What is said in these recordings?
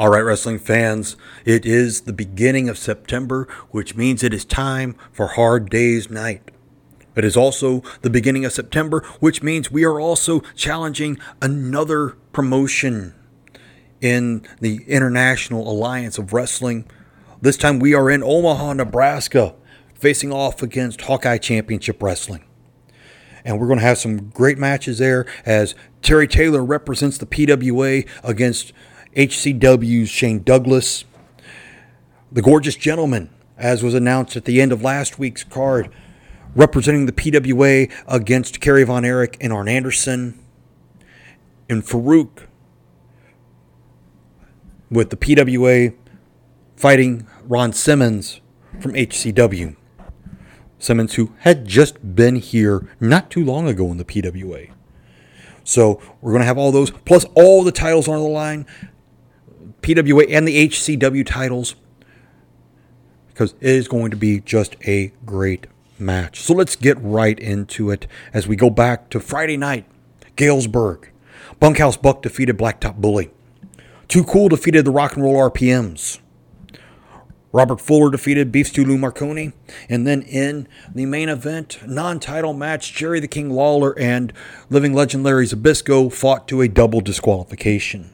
All right, wrestling fans, it is the beginning of September, which means it is time for Hard Day's Night. It is also the beginning of September, which means we are also challenging another promotion in the International Alliance of Wrestling. This time we are in Omaha, Nebraska, facing off against Hawkeye Championship Wrestling. And we're going to have some great matches there as Terry Taylor represents the PWA against HCW's Shane Douglas. The Gorgeous Gentleman, as was announced at the end of last week's card, representing the PWA against Kerry Von Erich and Arn Anderson. And Farouk with the PWA fighting Ron Simmons from HCW. Simmons, who had just been here not too long ago in the PWA. So we're going to have all those, plus all the titles on the line, PWA and the HCW titles, because it is going to be just a great match. So let's get right into it as we go back to Friday night, Galesburg. Bunkhouse Buck defeated Blacktop Bully. Too Cool defeated the Rock and Roll RPMs. Robert Fuller defeated Beef Stew Lou Marconi. And then in the main event, non-title match, Jerry the King Lawler and Living Legend Larry Zbyszko fought to a double disqualification.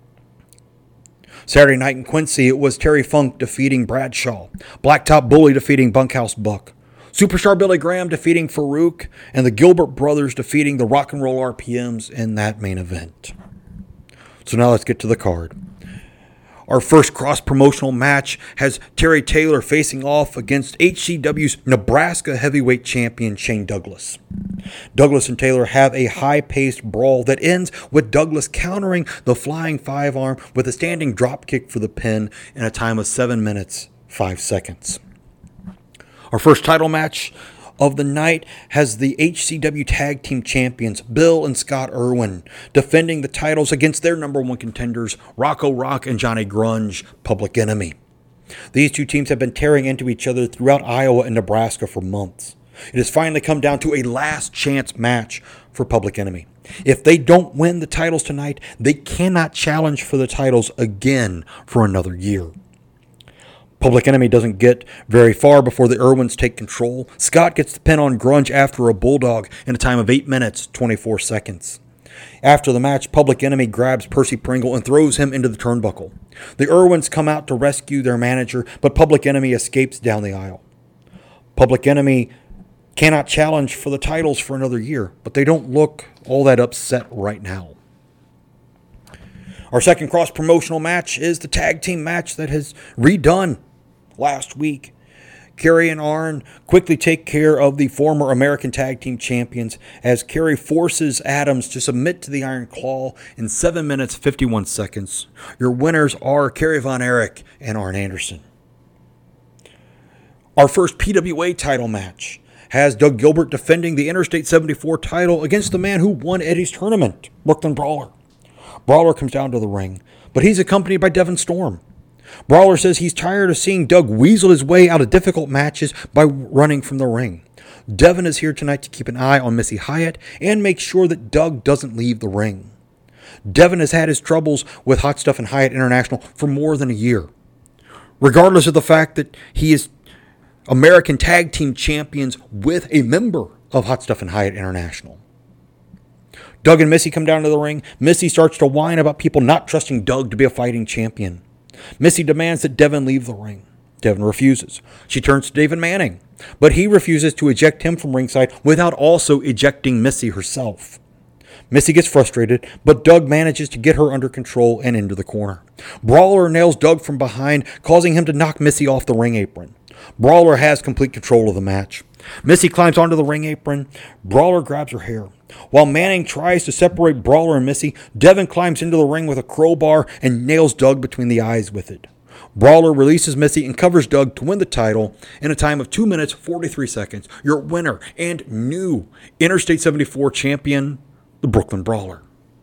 Saturday night in Quincy, it was Terry Funk defeating Bradshaw. Blacktop Bully defeating Bunkhouse Buck. Superstar Billy Graham defeating Farouk. And the Gilbert Brothers defeating the Rock and Roll RPMs in that main event. So now let's get to the card. Our first cross-promotional match has Terry Taylor facing off against HCW's Nebraska heavyweight champion Shane Douglas. Douglas and Taylor have a high-paced brawl that ends with Douglas countering the flying five-arm with a standing dropkick for the pin in a time of 7 minutes, 5 seconds. Our first title match of the night has the HCW Tag Team Champions, Bill and Scott Irwin, defending the titles against their number one contenders, Rocco Rock and Johnny Grunge, Public Enemy. These two teams have been tearing into each other throughout Iowa and Nebraska for months. It has finally come down to a last chance match for Public Enemy. If they don't win the titles tonight, they cannot challenge for the titles again for another year. Public Enemy doesn't get very far before the Irwins take control. Scott gets the pin on Grunge after a bulldog in a time of 8 minutes, 24 seconds. After the match, Public Enemy grabs Percy Pringle and throws him into the turnbuckle. The Irwins come out to rescue their manager, but Public Enemy escapes down the aisle. Public Enemy cannot challenge for the titles for another year, but they don't look all that upset right now. Our second cross-promotional match is the tag team match that has redone last week. Kerry and Arn quickly take care of the former American Tag Team Champions as Kerry forces Adams to submit to the Iron Claw in 7 minutes, 51 seconds. Your winners are Kerry Von Erich and Arn Anderson. Our first PWA title match has Doug Gilbert defending the Interstate 74 title against the man who won Eddie's tournament, Brooklyn Brawler. Brawler comes down to the ring, but he's accompanied by Devin Storm. Brawler says he's tired of seeing Doug weasel his way out of difficult matches by running from the ring. Devin is here tonight to keep an eye on Missy Hyatt and make sure that Doug doesn't leave the ring. Devin has had his troubles with Hot Stuff and Hyatt International for more than a year. Regardless of the fact that he is American Tag Team Champions with a member of Hot Stuff and Hyatt International. Doug and Missy come down to the ring. Missy starts to whine about people not trusting Doug to be a fighting champion. Missy demands that Devin leave the ring. Devin refuses. She turns to David Manning, but he refuses to eject him from ringside without also ejecting Missy herself. Missy gets frustrated, but Doug manages to get her under control and into the corner. Brawler nails Doug from behind, causing him to knock Missy off the ring apron. Brawler has complete control of the match. Missy climbs onto the ring apron. Brawler grabs her hair. While Manning tries to separate Brawler and Missy, Devin climbs into the ring with a crowbar and nails Doug between the eyes with it. Brawler releases Missy and covers Doug to win the title in a time of 2 minutes, 43 seconds. Your winner and new Interstate 74 champion, the Brooklyn Brawler.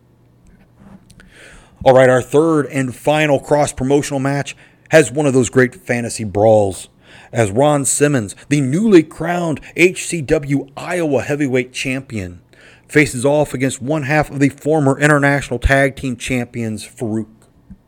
All right, our third and final cross-promotional match has one of those great fantasy brawls, as Ron Simmons, the newly crowned HCW Iowa heavyweight champion, faces off against one half of the former International Tag Team Champions, Farouk.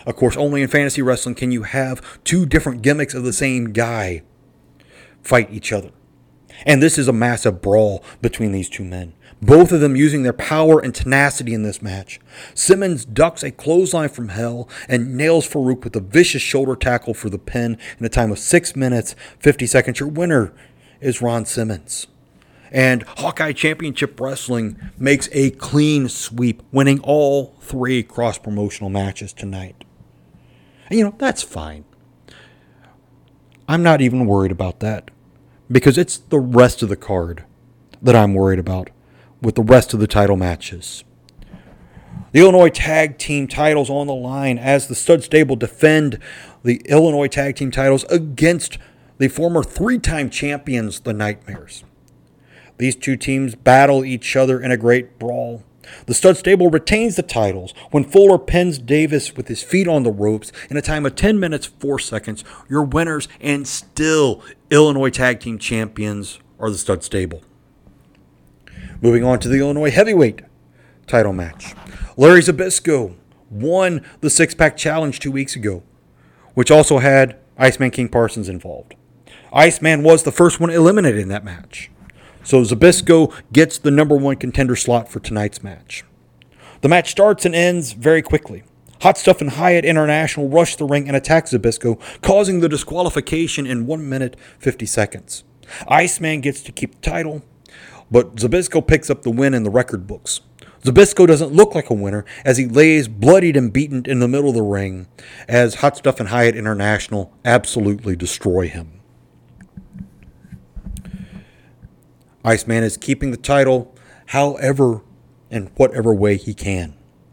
Of course, only in fantasy wrestling can you have two different gimmicks of the same guy fight each other. And this is a massive brawl between these two men, both of them using their power and tenacity in this match. Simmons ducks a clothesline from hell and nails Farouk with a vicious shoulder tackle for the pin in a time of 6 minutes, 50 seconds. Your winner is Ron Simmons. And Hawkeye Championship Wrestling makes a clean sweep, winning all 3 cross-promotional matches tonight. And that's fine. I'm not even worried about that, because it's the rest of the card that I'm worried about with the rest of the title matches. The Illinois Tag Team titles on the line as the Stud Stable defend the Illinois Tag Team titles against the former 3-time champions, the Nightmares. These two teams battle each other in a great brawl. The Stud Stable retains the titles when Fuller pins Davis with his feet on the ropes in a time of 10 minutes, 4 seconds. Your winners and still Illinois Tag Team champions are the Stud Stable. Moving on to the Illinois Heavyweight title match. Larry Zbyszko won the 6-pack challenge 2 weeks ago, which also had Iceman King Parsons involved. Iceman was the first one eliminated in that match. So Zbyszko gets the number 1 contender slot for tonight's match. The match starts and ends very quickly. Hot Stuff and Hyatt International rush the ring and attack Zbyszko, causing the disqualification in 1 minute, 50 seconds. Iceman gets to keep the title, but Zbyszko picks up the win in the record books. Zbyszko doesn't look like a winner as he lays bloodied and beaten in the middle of the ring as Hot Stuff and Hyatt International absolutely destroy him. Iceman is keeping the title however and whatever way he can.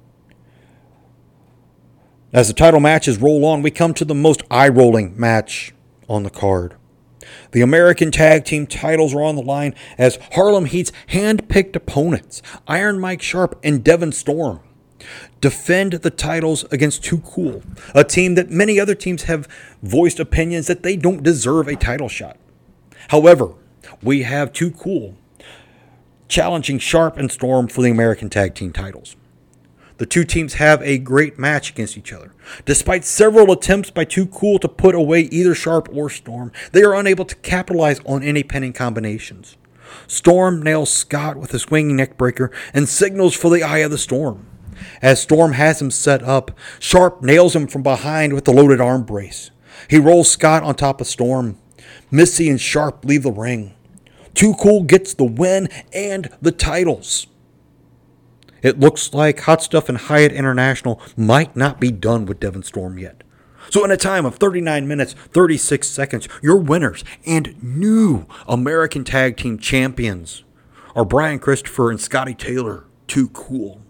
As the title matches roll on, we come to the most eye-rolling match on the card. The American Tag Team titles are on the line as Harlem Heat's hand-picked opponents, Iron Mike Sharp and Devon Storm, defend the titles against Too Cool, a team that many other teams have voiced opinions that they don't deserve a title shot. However, we have Too Cool challenging Sharp and Storm for the American Tag Team titles. The two teams have a great match against each other. Despite several attempts by Too Cool to put away either Sharp or Storm, they are unable to capitalize on any pinning combinations. Storm nails Scott with a swinging neckbreaker and signals for the Eye of the Storm. As Storm has him set up, Sharp nails him from behind with the loaded arm brace. He rolls Scott on top of Storm. Missy and Sharp leave the ring. Too Cool gets the win and the titles. It looks like Hot Stuff and Hyatt International might not be done with Devon Storm yet. So in a time of 39 minutes, 36 seconds, your winners and new American Tag Team champions are Brian Christopher and Scotty Taylor, Too Cool.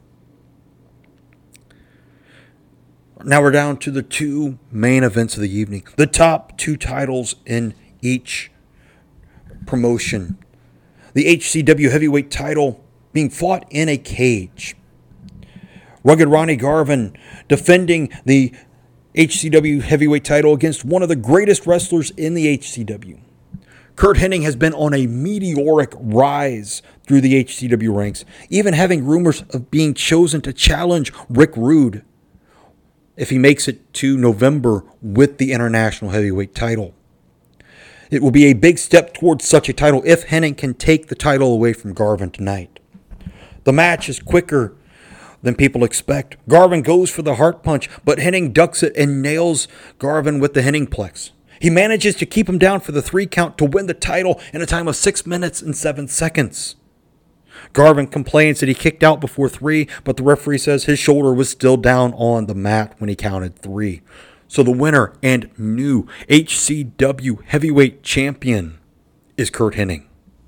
Now we're down to the 2 main events of the evening. The top 2 titles in each promotion. The HCW Heavyweight title being fought in a cage. Rugged Ronnie Garvin defending the HCW Heavyweight title against one of the greatest wrestlers in the HCW. Curt Hennig has been on a meteoric rise through the HCW ranks, even having rumors of being chosen to challenge Rick Rude if he makes it to November with the International Heavyweight title. It will be a big step towards such a title if Hennig can take the title away from Garvin tonight. The match is quicker than people expect. Garvin goes for the heart punch, but Hennig ducks it and nails Garvin with the Hennigplex. He manages to keep him down for the 3 count to win the title in a time of 6 minutes and 7 seconds. Garvin complains that he kicked out before 3, but the referee says his shoulder was still down on the mat when he counted 3. So the winner and new HCW Heavyweight Champion is Curt Hennig.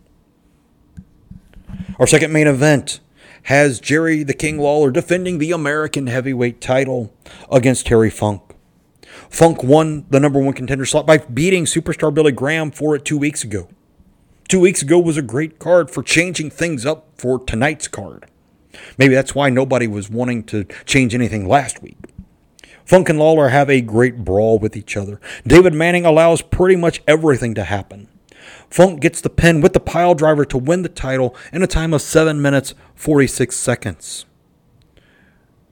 Our second main event has Jerry the King Lawler defending the American Heavyweight title against Terry Funk. Funk won the number 1 contender slot by beating Superstar Billy Graham for it 2 weeks ago. 2 weeks ago was a great card for changing things up for tonight's card. Maybe that's why nobody was wanting to change anything last week. Funk and Lawler have a great brawl with each other. David Manning allows pretty much everything to happen. Funk gets the pin with the pile driver to win the title in a time of 7 minutes, 46 seconds.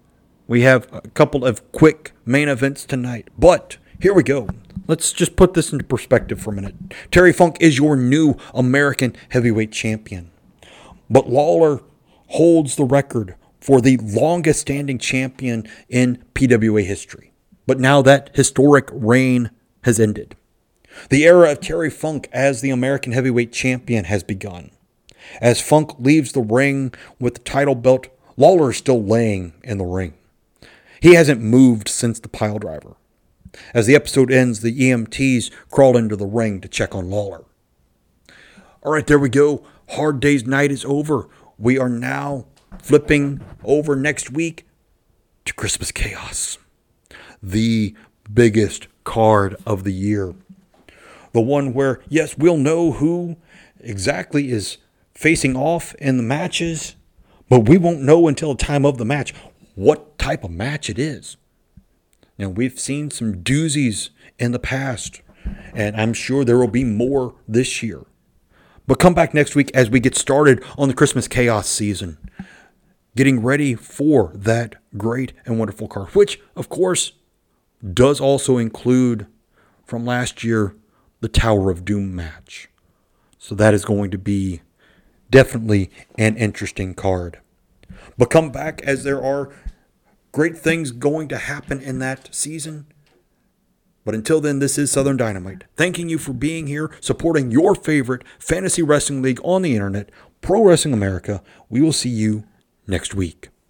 We have a couple of quick main events tonight, but here we go. Let's just put this into perspective for a minute. Terry Funk is your new American heavyweight champion, but Lawler holds the record for the longest standing champion in PWA history. But now that historic reign has ended. The era of Terry Funk as the American heavyweight champion has begun. As Funk leaves the ring with the title belt, Lawler is still laying in the ring. He hasn't moved since the pile driver. As the episode ends, the EMTs crawl into the ring to check on Lawler. All right, there we go. Hard Day's night is over. We are now flipping over next week to Christmas Chaos, the biggest card of the year. The one where, yes, we'll know who exactly is facing off in the matches, but we won't know until the time of the match what type of match it is. Now, we've seen some doozies in the past, and I'm sure there will be more this year. But come back next week as we get started on the Christmas Chaos season, getting ready for that great and wonderful card, which, of course, does also include from last year the Tower of Doom match. So that is going to be definitely an interesting card. But come back as there are great things going to happen in that season. But until then, this is Southern Dynamite. Thanking you for being here, supporting your favorite fantasy wrestling league on the internet, Pro Wrestling America. We will see you next week.